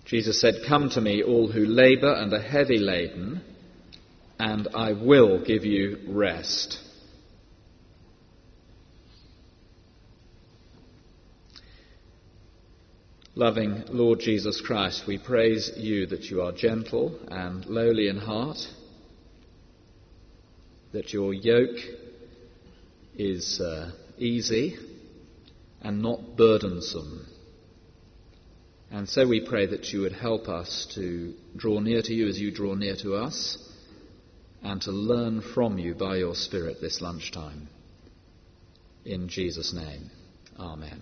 Jesus said, "Come to me, all who labour and are heavy laden, and I will give you rest." Loving Lord Jesus Christ, we praise you that you are gentle and lowly in heart, that your yoke is easy and not burdensome. And so we pray that you would help us to draw near to you as you draw near to us, and to learn from you by your Spirit this lunchtime. In Jesus' name, amen.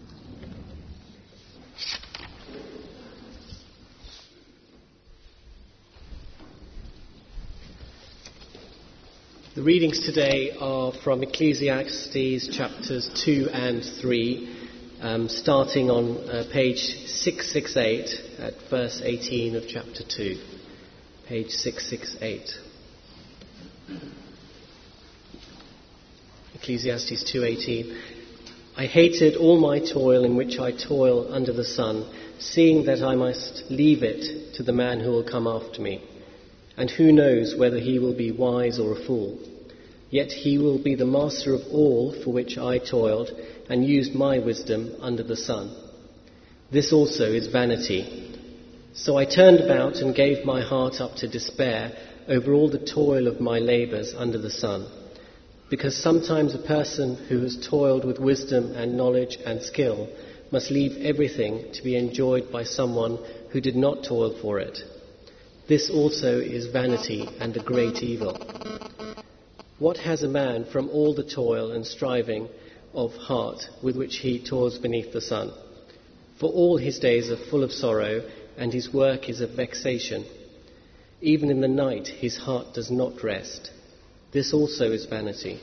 The readings today are from Ecclesiastes chapters 2 and 3, starting on page 668 at verse 18 of chapter 2. Page 668. Ecclesiastes 2:18. I hated all my toil in which I toil under the sun, seeing that I must leave it to the man who will come after me. And who knows whether he will be wise or a fool? Yet he will be the master of all for which I toiled and used my wisdom under the sun. This also is vanity. So I turned about and gave my heart up to despair over all the toil of my labours under the sun. Because sometimes a person who has toiled with wisdom and knowledge and skill must leave everything to be enjoyed by someone who did not toil for it. This also is vanity and a great evil. What has a man from all the toil and striving of heart with which he toils beneath the sun? For all his days are full of sorrow, and his work is a vexation. Even in the night his heart does not rest. This also is vanity.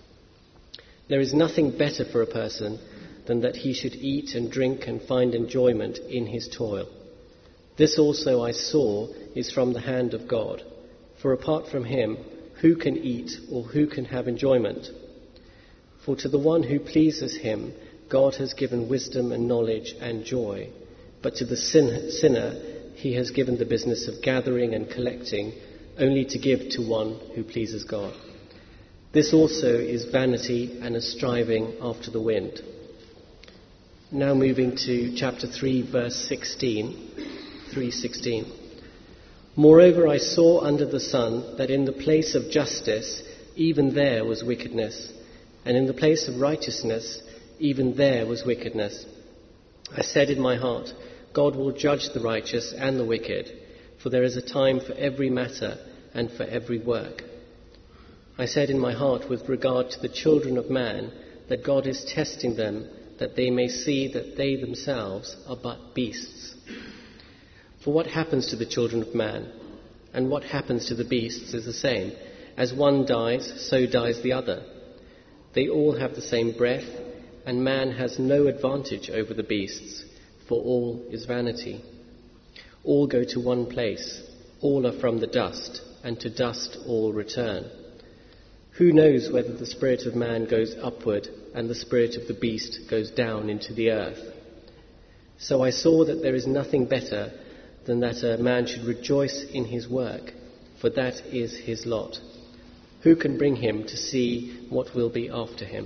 There is nothing better for a person than that he should eat and drink and find enjoyment in his toil. This also I saw is from the hand of God. For apart from him, who can eat or who can have enjoyment? For to the one who pleases him, God has given wisdom and knowledge and joy. But to the sinner, he has given the business of gathering and collecting, only to give to one who pleases God. This also is vanity and a striving after the wind. Now moving to chapter 3, verse 16. 3:16. Moreover, I saw under the sun that in the place of justice, even there was wickedness, and in the place of righteousness, even there was wickedness. I said in my heart, God will judge the righteous and the wicked, for there is a time for every matter and for every work. I said in my heart with regard to the children of man, that God is testing them, that they may see that they themselves are but beasts. For what happens to the children of man, and what happens to the beasts is the same. As one dies, so dies the other. They all have the same breath, and man has no advantage over the beasts, for all is vanity. All go to one place, all are from the dust, and to dust all return. Who knows whether the spirit of man goes upward, and the spirit of the beast goes down into the earth? So I saw that there is nothing better than that a man should rejoice in his work, for that is his lot. Who can bring him to see what will be after him?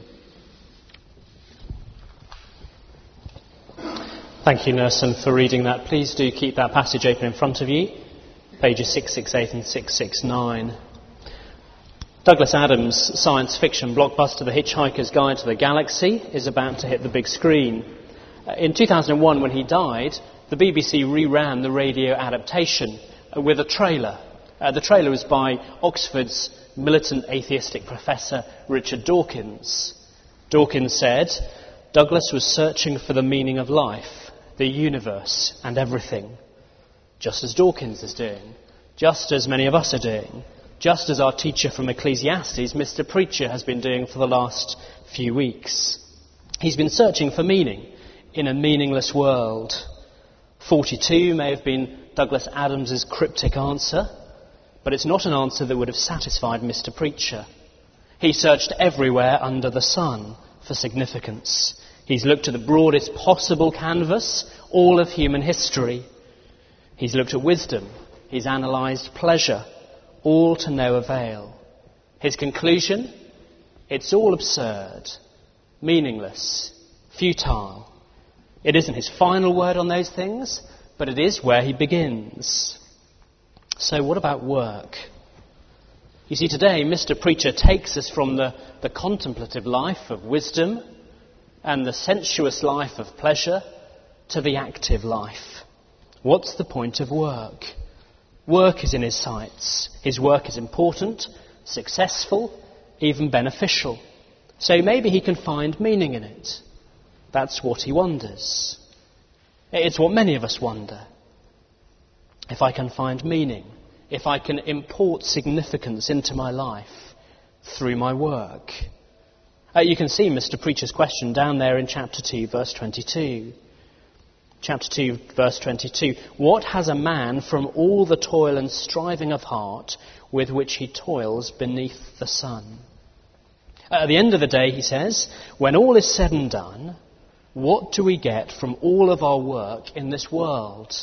Thank you, Nelson, for reading that. Please do keep that passage open in front of you, pages 668 and 669. Douglas Adams' science fiction blockbuster The Hitchhiker's Guide to the Galaxy is about to hit the big screen. In 2001, when he died, the BBC reran the radio adaptation with a trailer. The trailer was by Oxford's militant atheistic professor Richard Dawkins. Dawkins said, Douglas was searching for the meaning of life, the universe and everything. Just as Dawkins is doing, just as many of us are doing, just as our teacher from Ecclesiastes, Mr. Preacher, has been doing for the last few weeks. He's been searching for meaning in a meaningless world. 42 may have been Douglas Adams' cryptic answer, but it's not an answer that would have satisfied Mr. Preacher. He searched everywhere under the sun for significance. He's looked at the broadest possible canvas, all of human history. He's looked at wisdom. He's analysed pleasure, all to no avail. His conclusion? It's all absurd, meaningless, futile. It isn't his final word on those things, but it is where he begins. So what about work? You see, today Mr. Preacher takes us from the contemplative life of wisdom and the sensuous life of pleasure to the active life. What's the point of work? Work is in his sights. His work is important, successful, even beneficial. So maybe he can find meaning in it. That's what he wonders. It's what many of us wonder. If I can find meaning, if I can import significance into my life through my work. You can see Mr. Preacher's question down there in chapter 2, verse 22. Chapter 2, verse 22. What has a man from all the toil and striving of heart with which he toils beneath the sun? At the end of the day, he says, when all is said and done, what do we get from all of our work in this world?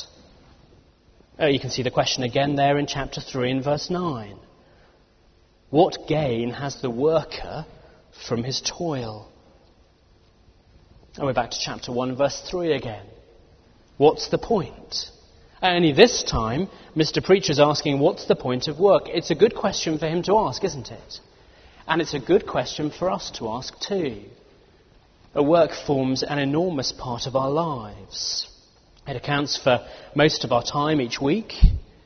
You can see the question again there in chapter 3 and verse 9. What gain has the worker from his toil? And we're back to chapter 1, verse 3 again. What's the point? Only this time, Mr. Preacher's asking, what's the point of work? It's a good question for him to ask, isn't it? And it's a good question for us to ask too. Work forms an enormous part of our lives. It accounts for most of our time each week.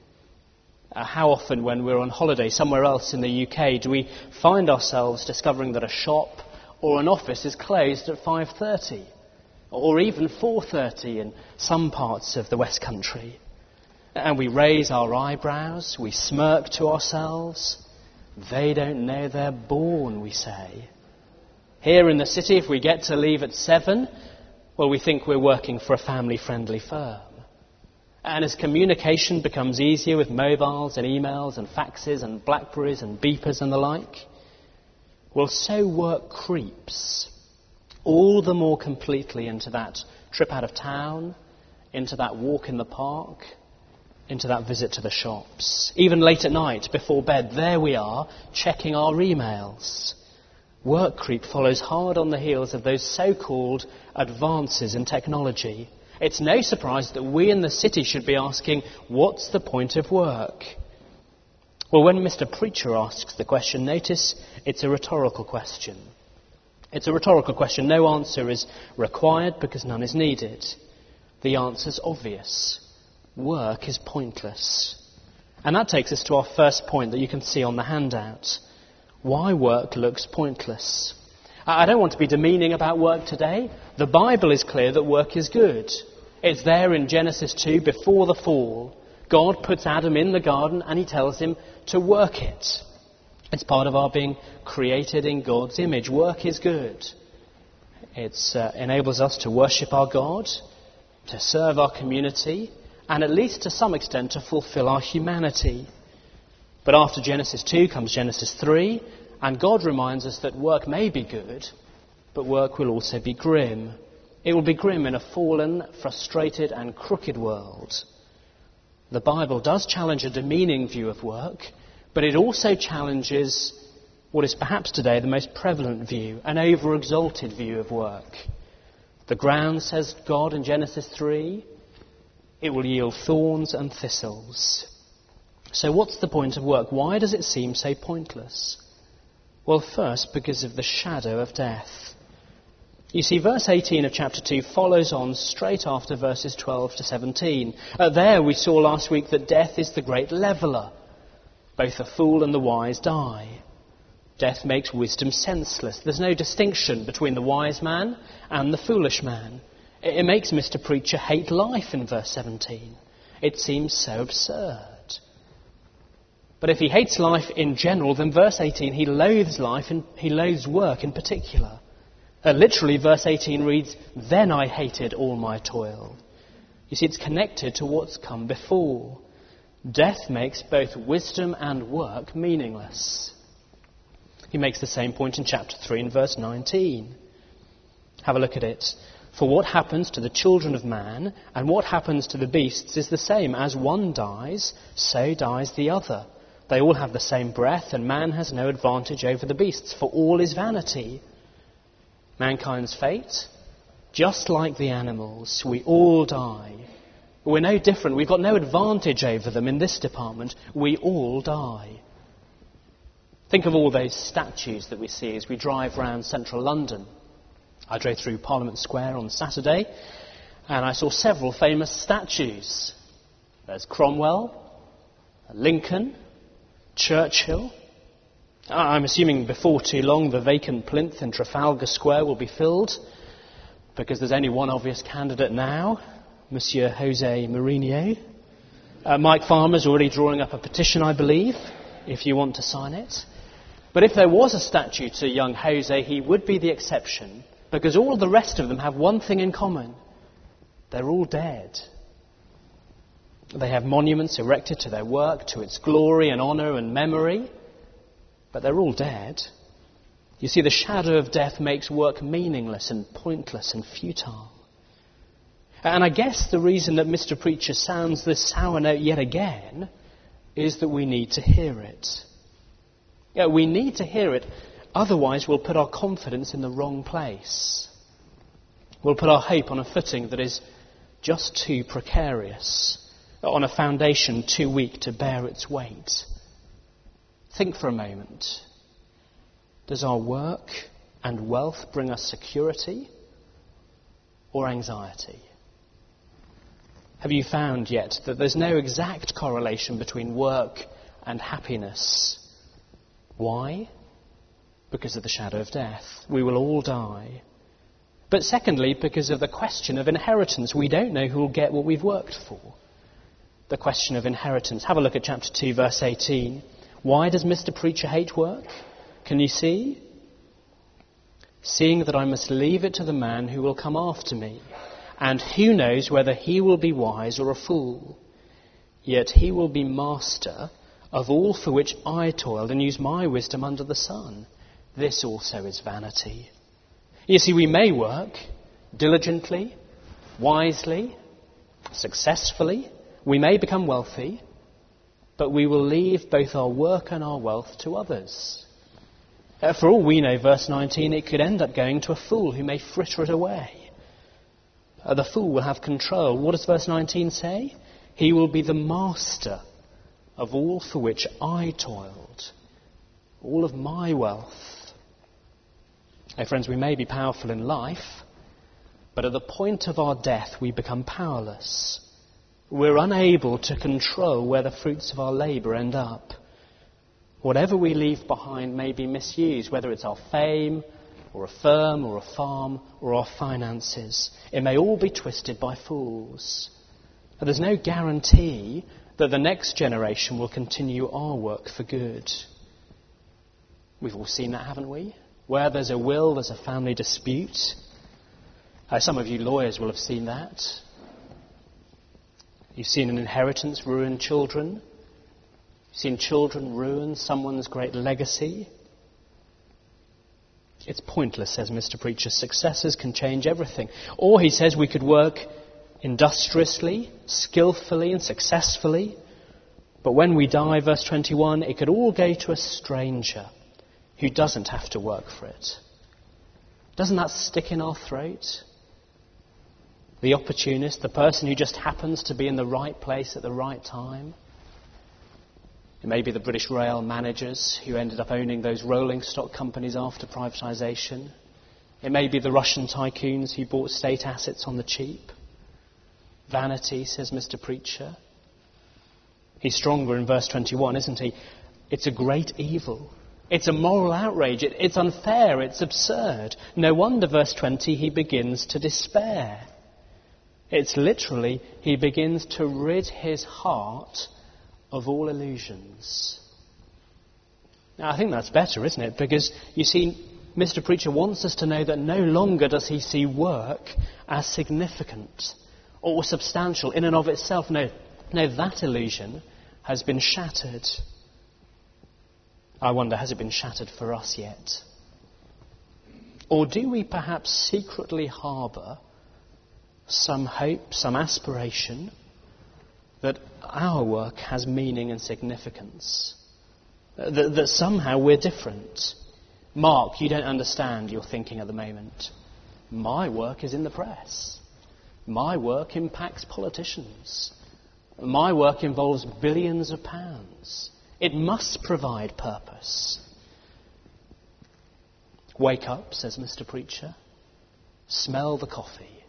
How often when we're on holiday somewhere else in the UK do we find ourselves discovering that a shop or an office is closed at 5:30 or even 4:30 in some parts of the West Country? And we raise our eyebrows, we smirk to ourselves. They don't know they're born, we say. Here in the city, if we get to leave at 7, well, we think we're working for a family-friendly firm. And as communication becomes easier with mobiles and emails and faxes and Blackberries and beepers and the like, well, so work creeps all the more completely into that trip out of town, into that walk in the park, into that visit to the shops. Even late at night, before bed, there we are, checking our emails. Work creep follows hard on the heels of those so-called advances in technology. It's no surprise that we in the city should be asking, what's the point of work? Well, when Mr. Preacher asks the question, notice it's a rhetorical question. It's a rhetorical question. No answer is required because none is needed. The answer's obvious. Work is pointless. And that takes us to our first point that you can see on the handout. Why work looks pointless. I don't want to be demeaning about work today. The Bible is clear that work is good. It's there in Genesis 2 before the fall. God puts Adam in the garden and he tells him to work it. It's part of our being created in God's image. Work is good. It enables us to worship our God, to serve our community, and at least to some extent to fulfill our humanity. But after Genesis 2 comes Genesis 3, and God reminds us that work may be good, but work will also be grim. It will be grim in a fallen, frustrated and crooked world. The Bible does challenge a demeaning view of work, but it also challenges what is perhaps today the most prevalent view, an over-exalted view of work. The ground, says God in Genesis 3, it will yield thorns and thistles. So what's the point of work? Why does it seem so pointless? Well, first, because of the shadow of death. You see, verse 18 of chapter 2 follows on straight after verses 12 to 17. There we saw last week that death is the great leveller. Both the fool and the wise die. Death makes wisdom senseless. There's no distinction between the wise man and the foolish man. It makes Mr. Preacher hate life in verse 17. It seems so absurd. But if he hates life in general, then verse 18, he loathes life and he loathes work in particular. Literally, verse 18 reads, "Then I hated all my toil." You see, it's connected to what's come before. Death makes both wisdom and work meaningless. He makes the same point in chapter 3 and verse 19. Have a look at it. For what happens to the children of man and what happens to the beasts is the same. As one dies, so dies the other. They all have the same breath, and man has no advantage over the beasts, for all is vanity. Mankind's fate, just like the animals, we all die. We're no different. We've got no advantage over them in this department. We all die. Think of all those statues that we see as we drive around central London. I drove through Parliament Square on Saturday, and I saw several famous statues. There's Cromwell, Lincoln, Churchill. I'm assuming before too long the vacant plinth in Trafalgar Square will be filled, because there's only one obvious candidate now, Monsieur Jose Mourinho. Mike Farmer's already drawing up a petition, I believe, if you want to sign it. But if there was a statue to young Jose, he would be the exception, because all the rest of them have one thing in common. They're all dead. They have monuments erected to their work, to its glory and honour and memory, but they're all dead. You see, the shadow of death makes work meaningless and pointless and futile. And I guess the reason that Mr. Preacher sounds this sour note yet again is that we need to hear it. Yeah, we need to hear it, otherwise we'll put our confidence in the wrong place. We'll put our hope on a footing that is just too precarious, on a foundation too weak to bear its weight. Think for a moment. Does our work and wealth bring us security or anxiety? Have you found yet that there's no exact correlation between work and happiness? Why? Because of the shadow of death. We will all die. But secondly, because of the question of inheritance. We don't know who will get what we've worked for. The question of inheritance. Have a look at chapter 2, verse 18. Why does Mr. Preacher hate work? Can you see? Seeing that I must leave it to the man who will come after me, and who knows whether he will be wise or a fool. Yet he will be master of all for which I toiled and used my wisdom under the sun. This also is vanity. You see, we may work diligently, wisely, successfully. We may become wealthy, but we will leave both our work and our wealth to others. For all we know, verse 19, it could end up going to a fool who may fritter it away. The fool will have control. What does verse 19 say? He will be the master of all for which I toiled, all of my wealth. Hey friends, we may be powerful in life, but at the point of our death we become powerless. We're unable to control where the fruits of our labour end up. Whatever we leave behind may be misused, whether it's our fame, or a firm, or a farm, or our finances. It may all be twisted by fools. But there's no guarantee that the next generation will continue our work for good. We've all seen that, haven't we? Where there's a will, there's a family dispute. Some of you lawyers will have seen that. You've seen an inheritance ruin children. You've seen children ruin someone's great legacy. It's pointless, says Mr. Preacher. Successors can change everything. Or, he says, we could work industriously, skillfully and successfully. But when we die, verse 21, it could all go to a stranger who doesn't have to work for it. Doesn't that stick in our throat? The opportunist, the person who just happens to be in the right place at the right time. It may be the British Rail managers who ended up owning those rolling stock companies after privatisation. It may be the Russian tycoons who bought state assets on the cheap. Vanity, says Mr. Preacher. He's stronger in verse 21, isn't he? It's a great evil. It's a moral outrage. It's unfair. It's absurd. No wonder, verse 20, he begins to despair. It's literally, he begins to rid his heart of all illusions. Now, I think that's better, isn't it? Because, you see, Mr. Preacher wants us to know that no longer does he see work as significant or substantial in and of itself. No, that illusion has been shattered. I wonder, has it been shattered for us yet? Or do we perhaps secretly harbour some hope, some aspiration that our work has meaning and significance, that somehow we're different. Mark, you don't understand, you're thinking at the moment. My work is in the press. My work impacts politicians. My work involves billions of pounds. It must provide purpose. Wake up, says Mr. Preacher. Smell the coffee.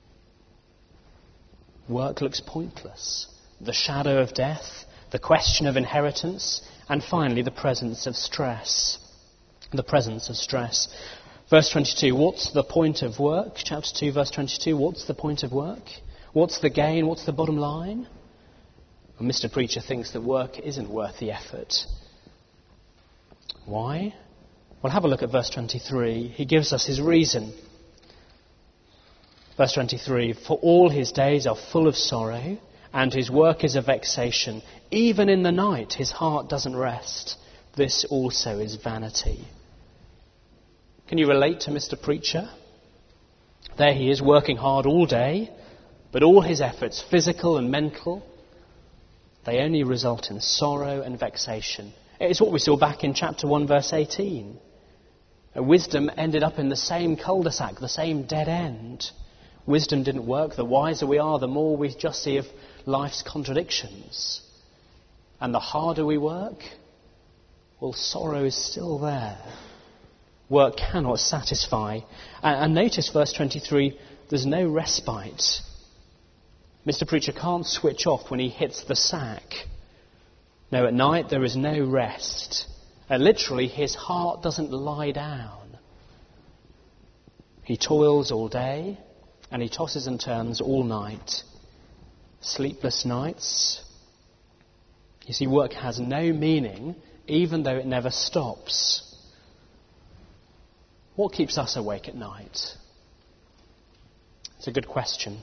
Work looks pointless. The shadow of death, the question of inheritance, and finally the presence of stress. The presence of stress. Verse 22, what's the point of work? Chapter 2, verse 22, what's the point of work? What's the gain? What's the bottom line? Well, Mr. Preacher thinks that work isn't worth the effort. Why? Well, have a look at verse 23. He gives us his reason. Verse 23, for all his days are full of sorrow, and his work is a vexation. Even in the night his heart doesn't rest. This also is vanity. Can you relate to Mr. Preacher? There he is working hard all day, but all his efforts, physical and mental, they only result in sorrow and vexation. It's what we saw back in chapter 1, verse 18. Wisdom ended up in the same cul-de-sac, the same dead end. Wisdom didn't work. The wiser we are, the more we just see of life's contradictions. And the harder we work, well, sorrow is still there. Work cannot satisfy. And notice verse 23, there's no respite. Mr. Preacher can't switch off when he hits the sack. No, at night there is no rest. Literally, his heart doesn't lie down. He toils all day and he tosses and turns all night. Sleepless nights. You see, work has no meaning, even though it never stops. What keeps us awake at night? It's a good question.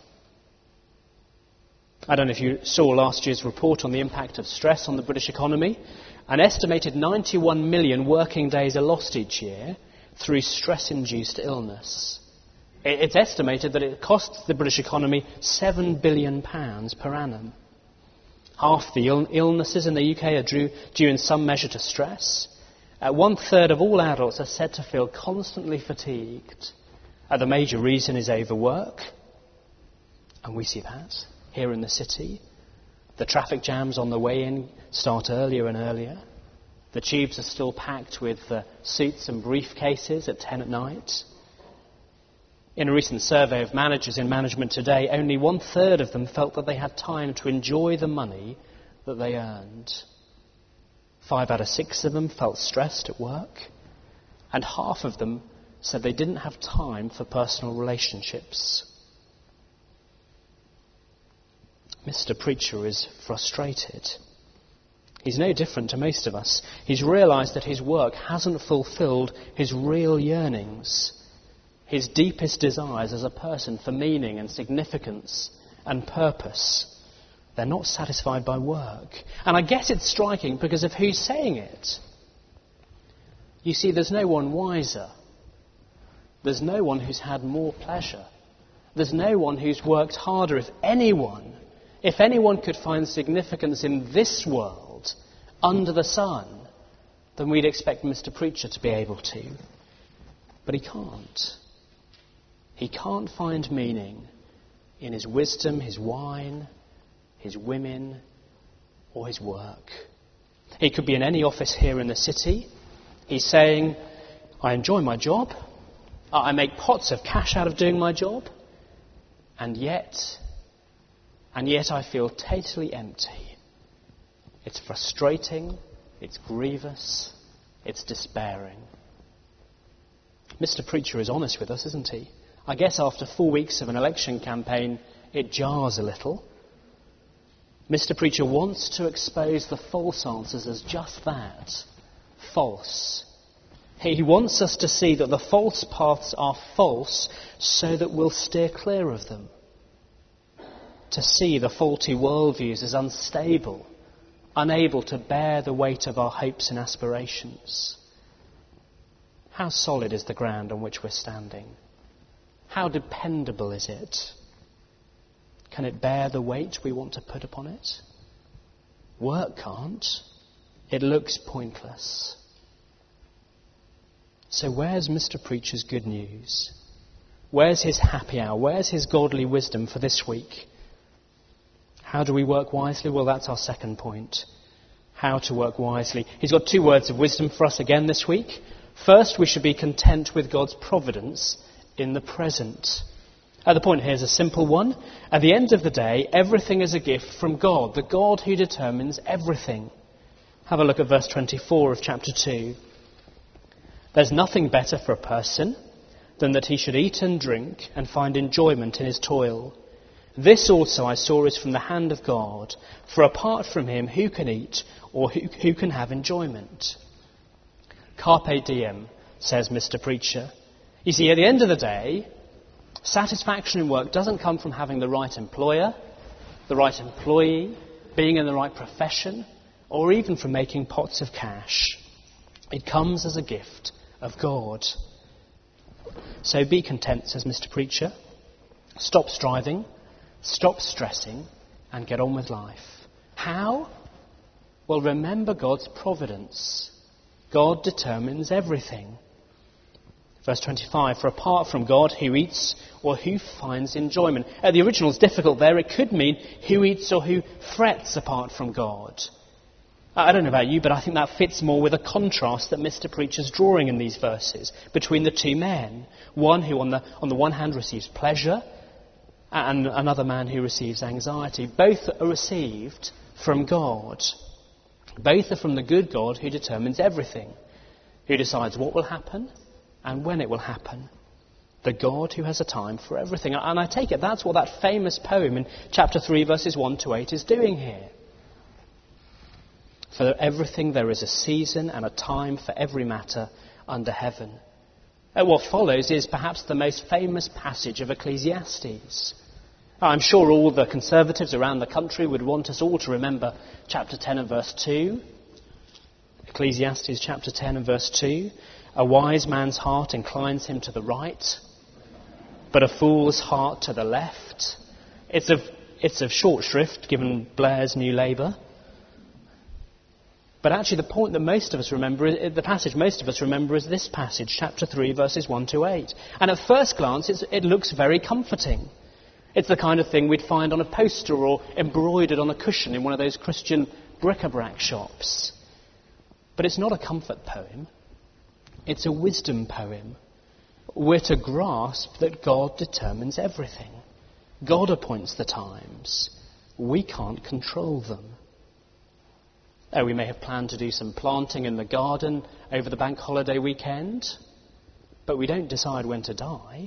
I don't know if you saw last year's report on the impact of stress on the British economy. An estimated 91 million working days are lost each year through stress-induced illness. It's estimated that it costs the British economy £7 billion per annum. Half the illnesses in the UK are due in some measure to stress. 1/3 of all adults are said to feel constantly fatigued. The major reason is overwork. And we see that here in the city. The traffic jams on the way in start earlier and earlier. The tubes are still packed with suits and briefcases at 10 at night. In a recent survey of managers in Management Today, only 1/3 of them felt that they had time to enjoy the money that they earned. 5 out of 6 of them felt stressed at work, and half of them said they didn't have time for personal relationships. Mr. Preacher is frustrated. He's no different to most of us. He's realised that his work hasn't fulfilled his real yearnings, his deepest desires as a person for meaning and significance and purpose. They're not satisfied by work. And I guess it's striking because of who's saying it. You see, there's no one wiser. There's no one who's had more pleasure. There's no one who's worked harder. If anyone could find significance in this world, under the sun, then we'd expect Mr. Preacher to be able to. But he can't. He can't find meaning in his wisdom, his wine, his women, or his work. He could be in any office here in the city. He's saying, I enjoy my job. I make pots of cash out of doing my job. And yet I feel totally empty. It's frustrating, it's grievous, it's despairing. Mr. Preacher is honest with us, isn't he? I guess after 4 weeks of an election campaign, it jars a little. Mr. Preacher wants to expose the false answers as just that, false. He wants us to see that the false paths are false so that we'll steer clear of them. To see the faulty worldviews as unstable, unable to bear the weight of our hopes and aspirations. How solid is the ground on which we're standing? How dependable is it? Can it bear the weight we want to put upon it? Work can't. It looks pointless. So where's Mr. Preacher's good news? Where's his happy hour? Where's his godly wisdom for this week? How do we work wisely? Well, that's our second point. How to work wisely. He's got 2 words of wisdom for us again this week. First, we should be content with God's providence in the present. The point here is a simple one. At the end of the day, everything is a gift from God, the God who determines everything. Have a look at verse 24 of chapter 2. There's nothing better for a person than that he should eat and drink and find enjoyment in his toil. This also I saw is from the hand of God, for apart from him, who can eat or who can have enjoyment? Carpe diem, says Mr. Preacher. You see, at the end of the day, satisfaction in work doesn't come from having the right employer, the right employee, being in the right profession, or even from making pots of cash. It comes as a gift of God. So be content, says Mr. Preacher. Stop striving, stop stressing, and get on with life. How? Well, remember God's providence. God determines everything. Verse 25, for apart from God, who eats or who finds enjoyment? The original is difficult there. It could mean who eats or who frets apart from God. I don't know about you, but I think that fits more with a contrast that Mr. Preacher's drawing in these verses between the 2 men. One who on the one hand receives pleasure and another man who receives anxiety. Both are received from God. Both are from the good God who determines everything, who decides what will happen and when it will happen. The God who has a time for everything. And I take it that's what that famous poem in chapter 3 verses 1 to 8 is doing here. For everything there is a season and a time for every matter under heaven. What follows is perhaps the most famous passage of Ecclesiastes. I'm sure all the conservatives around the country would want us all to remember chapter 10 and verse 2. Ecclesiastes chapter 10 and verse 2. A wise man's heart inclines him to the right, but a fool's heart to the left. It's of short shrift given Blair's New Labour. But actually the point that most of us remember, the passage most of us remember is this passage, chapter 3, verses 1 to 8. And at first glance, it looks very comforting. It's the kind of thing we'd find on a poster or embroidered on a cushion in one of those Christian bric-a-brac shops. But it's not a comfort poem. It's a wisdom poem. We're to grasp that God determines everything. God appoints the times. We can't control them. We may have planned to do some planting in the garden over the bank holiday weekend, but we don't decide when to die.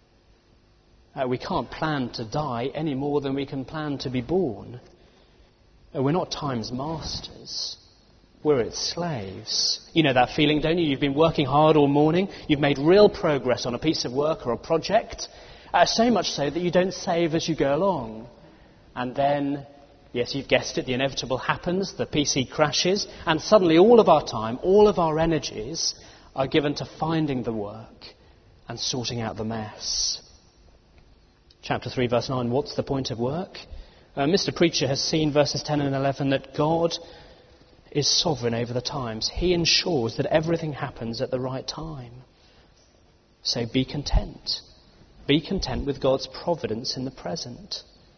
We can't plan to die any more than we can plan to be born. We're not time's masters. We're its slaves. You know that feeling, don't you? You've been working hard all morning. You've made real progress on a piece of work or a project. So much so that you don't save as you go along. And then, yes, you've guessed it, the inevitable happens. The PC crashes. And suddenly all of our time, all of our energies are given to finding the work and sorting out the mess. Chapter 3, verse 9, what's the point of work? Mr. Preacher has seen verses 10 and 11 that God is sovereign over the times. He ensures that everything happens at the right time. So be content. Be content with God's providence in the present.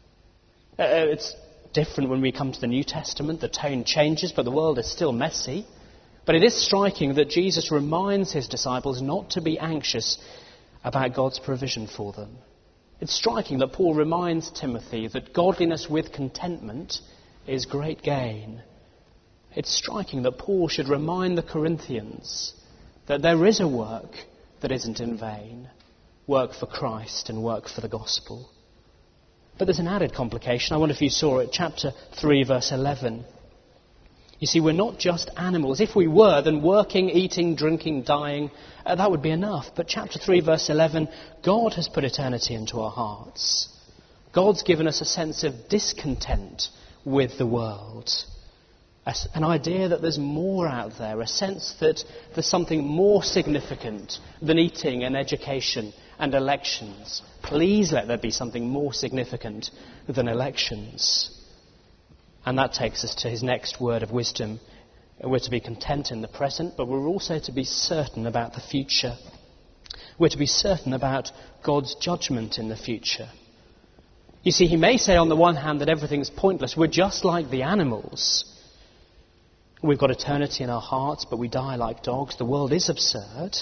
It's different when we come to the New Testament. The tone changes, but the world is still messy. But it is striking that Jesus reminds his disciples not to be anxious about God's provision for them. It's striking that Paul reminds Timothy that godliness with contentment is great gain. It's striking that Paul should remind the Corinthians that there is a work that isn't in vain, work for Christ and work for the gospel. But there's an added complication. I wonder if you saw it, chapter 3, verse 11. You see, we're not just animals. If we were, then working, eating, drinking, dying, that would be enough. But chapter 3, verse 11, God has put eternity into our hearts. God's given us a sense of discontent with the world. An idea that there's more out there, a sense that there's something more significant than eating and education and elections. Please let there be something more significant than elections. And that takes us to his next word of wisdom. We're to be content in the present, but we're also to be certain about the future. We're to be certain about God's judgment in the future. You see, he may say on the one hand that everything's pointless. We're just like the animals. We've got eternity in our hearts, but we die like dogs. The world is absurd.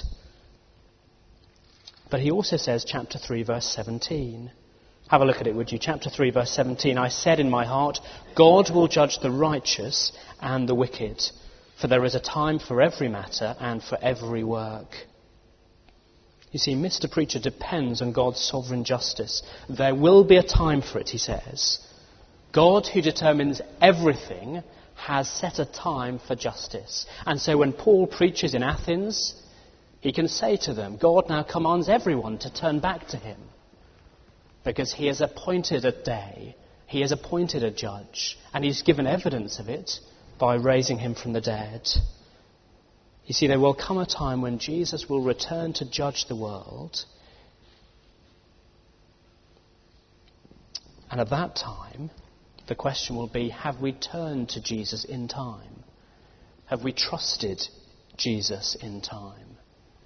But he also says, chapter 3, verse 17. Have a look at it, would you? Chapter 3, verse 17. I said in my heart, God will judge the righteous and the wicked, for there is a time for every matter and for every work. You see, Mr. Preacher depends on God's sovereign justice. There will be a time for it, he says. God, who determines everything, has set a time for justice. And so when Paul preaches in Athens, he can say to them, God now commands everyone to turn back to him, because he has appointed a day, he has appointed a judge, and he's given evidence of it by raising him from the dead. You see, there will come a time when Jesus will return to judge the world. And at that time, the question will be, have we turned to Jesus in time? Have we trusted Jesus in time?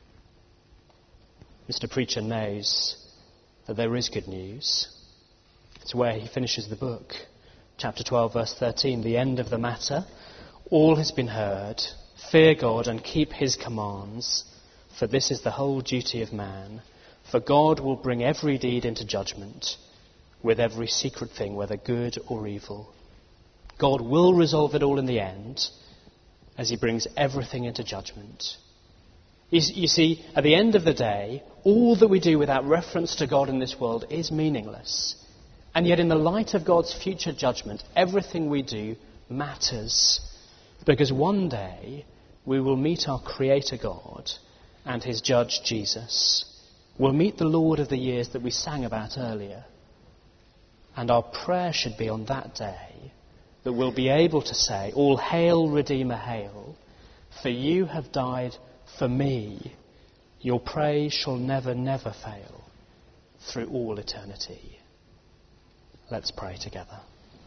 Mr. Preacher knows that there is good news. It's where he finishes the book. Chapter 12, verse 13, the end of the matter. All has been heard. Fear God and keep his commands, for this is the whole duty of man. For God will bring every deed into judgment, with every secret thing, whether good or evil. God will resolve it all in the end, as he brings everything into judgment. You see, at the end of the day, all that we do without reference to God in this world is meaningless. And yet in the light of God's future judgment, everything we do matters. Because one day we will meet our Creator God and his Judge Jesus. We'll meet the Lord of the years that we sang about earlier. And our prayer should be on that day that we'll be able to say, all hail, Redeemer, hail, for you have died for me. Your praise shall never, never fail through all eternity. Let's pray together.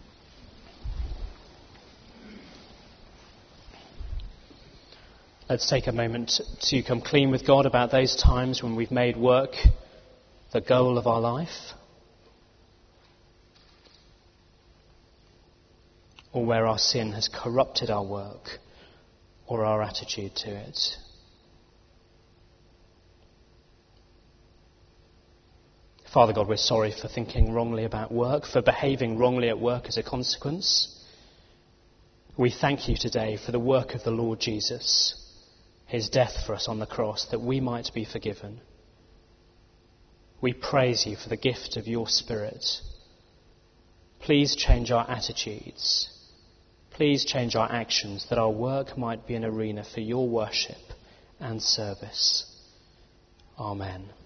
Let's take a moment to come clean with God about those times when we've made work the goal of our life, or where our sin has corrupted our work or our attitude to it. Father God, we're sorry for thinking wrongly about work, for behaving wrongly at work as a consequence. We thank you today for the work of the Lord Jesus, his death for us on the cross, that we might be forgiven. We praise you for the gift of your Spirit. Please change our attitudes. Please change our actions, that our work might be an arena for your worship and service. Amen.